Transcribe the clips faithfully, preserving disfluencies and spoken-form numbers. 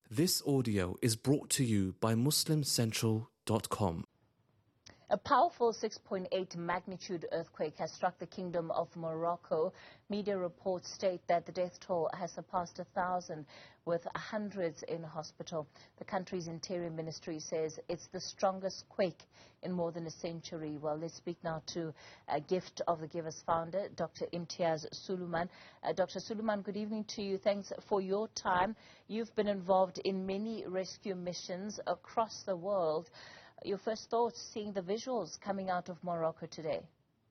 This audio is brought to you by muslim central dot com. A powerful six point eight magnitude earthquake has struck the Kingdom of Morocco. Media reports state that the death toll has surpassed a thousand, with hundreds in hospital. The country's interior ministry says it's the strongest quake in more than a century. Well, let's speak now to a Gift of the Givers founder, Doctor Imtiaz Sooliman. Uh, Doctor Sooliman, good evening to you. Thanks for your time. You've been involved in many rescue missions across the world. Your first thoughts seeing the visuals coming out of Morocco today?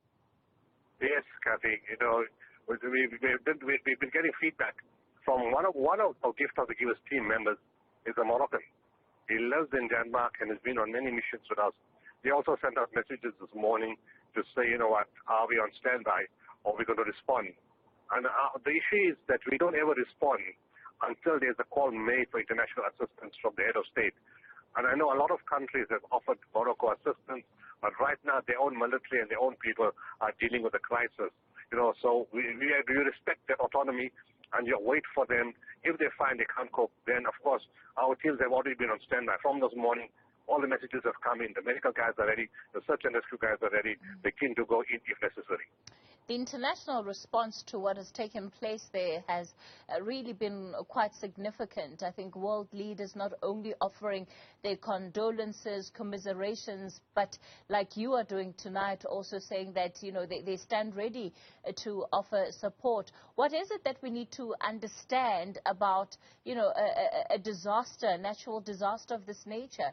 Yes, Kathy. You know, we've been, we've been getting feedback from one of one of our Gift of the Givers team members is a Moroccan. He lives in Denmark and has been on many missions with us. He also sent out messages this morning to say, you know what, are we on standby or are we going to respond? And uh, the issue is that we don't ever respond until there's a call made for international assistance from the head of state. And I know a lot of countries have offered Morocco assistance, but right now their own military and their own people are dealing with the crisis. You know, so we, we, we respect their autonomy and you wait for them. If they find they can't cope, then of course our teams have already been on standby. From this morning, all the messages have come in. The medical guys are ready. The search and rescue guys are ready. They're keen to go in if necessary. The international response to what has taken place there has uh, really been quite significant. I think world leaders not only offering their condolences, commiserations, but like you are doing tonight, also saying that, you know, they, they stand ready uh, to offer support. What is it that we need to understand about, you know, a, a, a disaster, a natural disaster of this nature?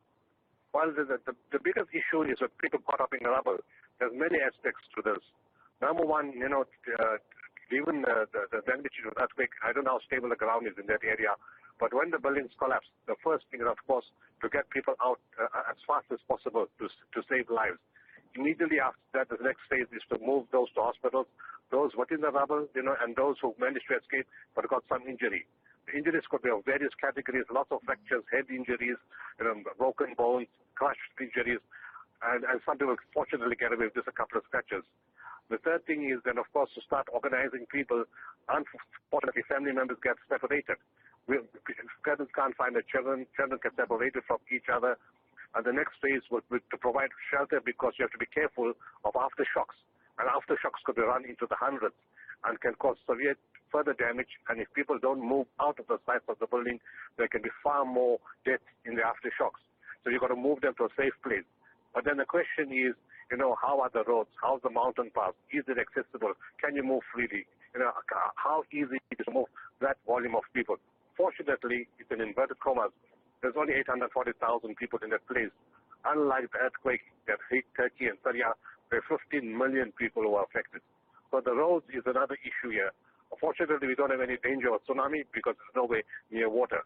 Well, the, the, the biggest issue is that people caught up in the rubble. There's many aspects to this. Number one, you know, uh, even uh, the, the magnitude of the earthquake, I don't know how stable the ground is in that area, but when the buildings collapse, the first thing is, of course, to get people out uh, as fast as possible to to save lives. Immediately after that, the next phase is to move those to hospitals, those within the rubble, you know, and those who managed to escape but got some injury. The injuries could be of various categories, lots of fractures, head injuries, you know, broken bones, crushed injuries, and, and some people fortunately get away with just a couple of scratches. The third thing is then, of course, to start organizing people. Unfortunately, family members get separated. We, parents can't find their children. Children get separated from each other. And the next phase would be to provide shelter, because you have to be careful of aftershocks. And aftershocks could be run into the hundreds and can cause severe further damage. And if people don't move out of the sites of the building, there can be far more deaths in the aftershocks. So you've got to move them to a safe place. But then the question is, you know, how are the roads? How's the mountain pass? Is it accessible? Can you move freely? You know, how easy is it to move that volume of people? Fortunately, it's in inverted commas. There's only eight hundred forty thousand people in that place. Unlike the earthquake that hit Turkey and Syria, where fifteen million people were affected. So the roads is another issue here. Fortunately, we don't have any danger of tsunami because there's no way near water.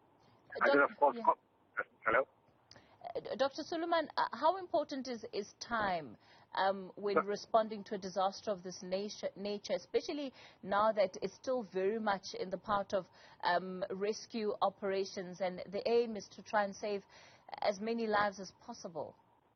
Uh, and then, of course, yeah. hello? Doctor Sooliman, uh, how important is, is time um, when But, responding to a disaster of this nature, nature, especially now that it's still very much in the part of um, rescue operations, and the aim is to try and save as many lives as possible?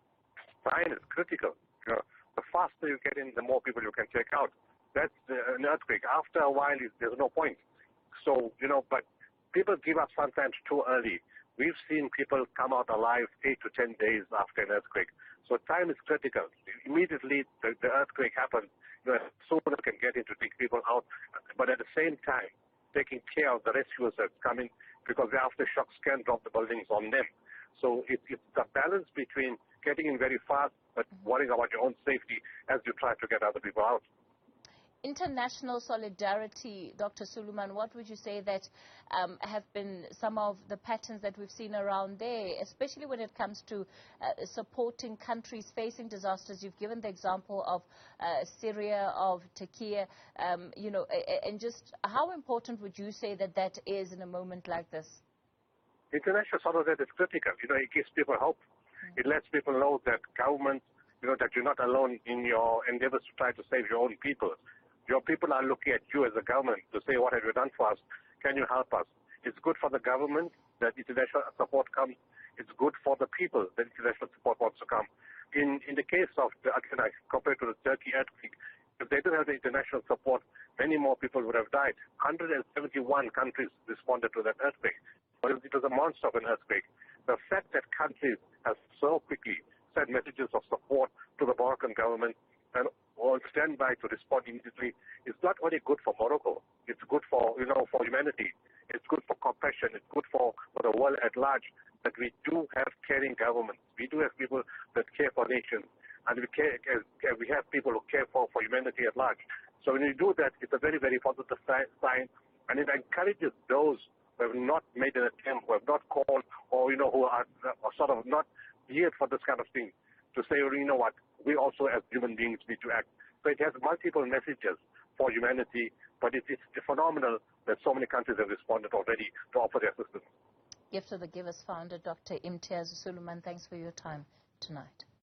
Time is critical. You know, the faster you get in, the more people you can take out. That's uh, an earthquake. After a while, there's no point. So, you know, but people give up sometimes too early. We've seen people come out alive eight to ten days after an earthquake. So time is critical. Immediately the, the earthquake happens, you know, sooner can get in to take people out. But at the same time, taking care of the rescuers that's coming, because the aftershocks can drop the buildings on them. So it, it's the balance between getting in very fast, but worrying about your own safety as you try to get other people out. International solidarity, Doctor Sooliman, what would you say that um, have been some of the patterns that we've seen around there, especially when it comes to uh, supporting countries facing disasters? You've given the example of uh, Syria, of Turkey, um, you know, and just how important would you say that that is in a moment like this? International solidarity is critical. You know, it gives people hope. Mm-hmm. It lets people know that government, you know, that you're not alone in your endeavors to try to save your own people. Your people are looking at you as a government to say, what have you done for us? Can you help us? It's good for the government that international support comes. It's good for the people that international support wants to come. In in the case of, the, again, I compared to the Turkey earthquake, if they didn't have the international support, many more people would have died. one hundred seventy-one countries responded to that earthquake. but it was a monster of an earthquake. The fact that countries have so quickly sent messages of support to the Moroccan government and on standby to respond immediately is not only good for Morocco, it's good for, you know, for humanity. It's good for compassion. It's good for, for the world at large that we do have caring governments. We do have people that care for nations, and we care, we have people who care for, for humanity at large. So when you do that, it's a very, very positive sign, and it encourages those who have not made an attempt, who have not called, or, you know, who are, are sort of not geared for this kind of thing, to say, well, you know what, we also as human beings need to act. So it has multiple messages for humanity, but it is phenomenal that so many countries have responded already to offer their assistance. Gift of the Givers founder, Doctor Imtiaz Suleiman, thanks for your time tonight.